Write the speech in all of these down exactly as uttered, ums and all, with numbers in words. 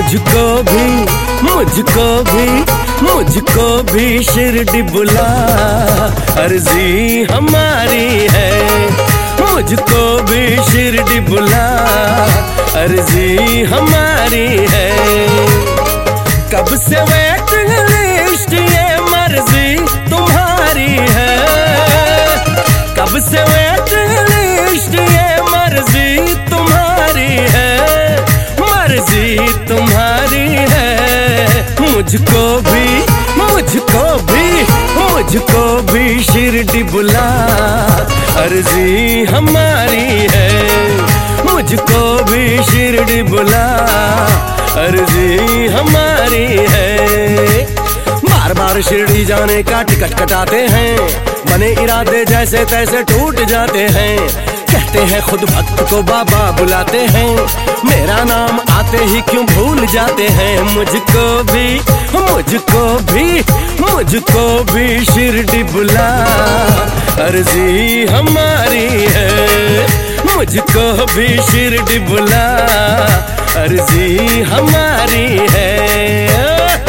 मुझको भी मुझको भी मुझको भी शिरडी बुला, अर्जी हमारी है। मुझको भी शिरडी बुला, अर्जी हमारी है। कब से वेटिंग लिस्ट, ये मर्जी तुम्हारी है। कब से वेटिंग लिस्ट, ये मर्जी तुम्हारी है। मर्जी तुम्हारी है। मुझको भी मुझको भी मुझको भी शिरडी बुला, अर्जी हमारी है। मुझको भी शिरडी बुला, अर्जी हमारी है। बार बार शिरडी जाने का टिकट कटाते हैं, बने इरादे जैसे तैसे टूट जाते हैं। कहते हैं खुद भक्त को बाबा बुलाते हैं, मेरा नाम आते ही क्यों भूल जाते हैं। मुझको भी मुझको भी मुझको भी शिरडी बुला, अर्जी हमारी है। मुझको भी शिरडी बुला, अर्जी हमारी है।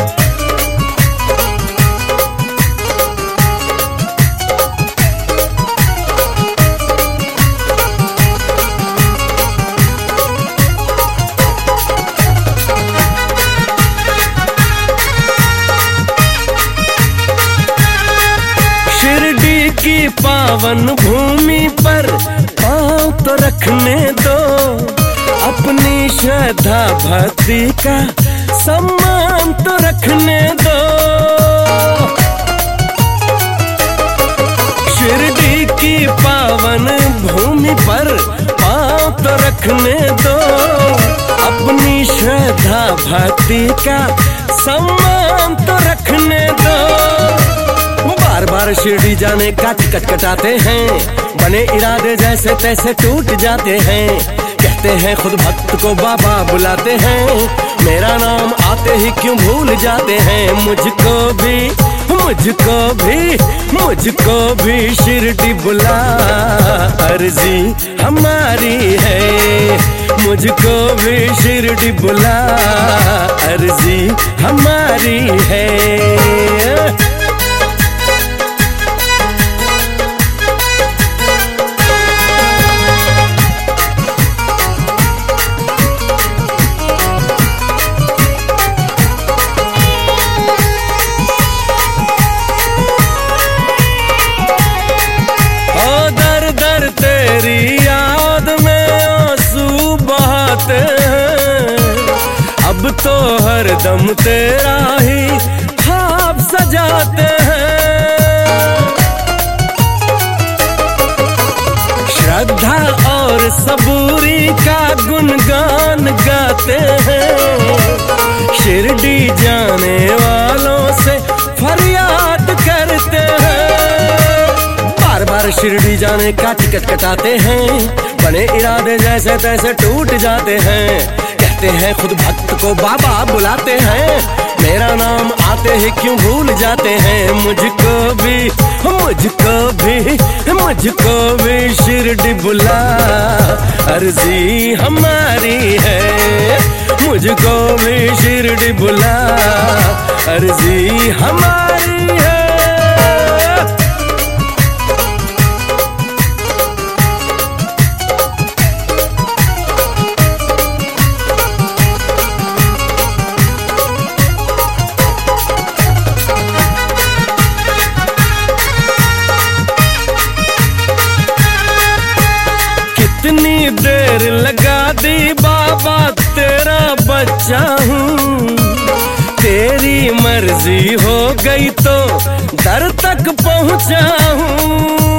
शिरडी की पावन भूमि पर पाँव तो रखने दो, अपनी श्रद्धा भक्ति का सम्मान तो रखने दो। शिरडी की पावन भूमि पर पाँव तो रखने दो, अपनी श्रद्धा भक्ति का सम्मान तो रखने दो। बार बार शिरडी जाने का टिकट कटाते हैं, बने इरादे जैसे तैसे टूट जाते हैं। कहते हैं खुद भक्त को बाबा बुलाते हैं, मेरा नाम आते ही क्यों भूल जाते हैं। मुझको भी मुझको भी मुझको भी शिरडी बुला, अर्जी हमारी है। मुझको भी शिरडी बुला, अर्जी हमारी है। तेरी याद में आंसू बहाते हैं, अब तो हर दम तेरा ही ख्वाब सजाते हैं। श्रद्धा और सबूरी का गुणगान गाते हैं, शिरडी जाने वालों से फरियाद करते हैं। बार बार शिरडी जाने का टिकट कटाते हैं, बने इरादे जैसे तैसे टूट जाते हैं। कहते हैं खुद भक्त को बाबा बुलाते हैं, मेरा नाम आते ही क्यों भूल जाते हैं। मुझको भी मुझको भी मुझको भी शिरडी बुला, अर्जी हमारी है। मुझको भी शिरडी बुला, अर्जी हमारी है। कितनी देर लगा दी बाबा, तेरा बच्चा हूँ। तेरी मर्जी हो गई तो दर तक पहुँचा हूँ।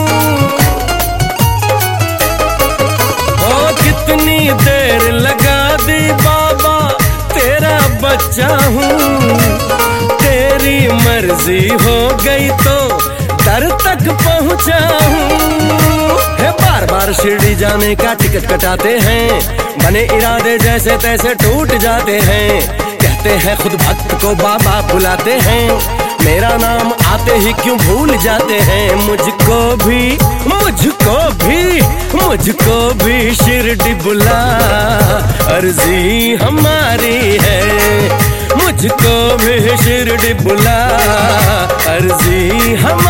ओ कितनी देर लगा दी बाबा, तेरा बच्चा हूँ। तेरी मर्जी हो गई तो दर तक पहुँचा हूँ। बार बार शिरडी जाने का टिकट कटाते हैं, बने इरादे जैसे तैसे टूट जाते हैं। कहते हैं खुद भक्त को बाबा बुलाते हैं, मेरा नाम आते ही क्यों भूल जाते हैं। मुझको भी मुझको भी मुझको भी शिरडी बुला, अर्जी हमारी है। मुझको भी शिरडी बुला, अर्जी हम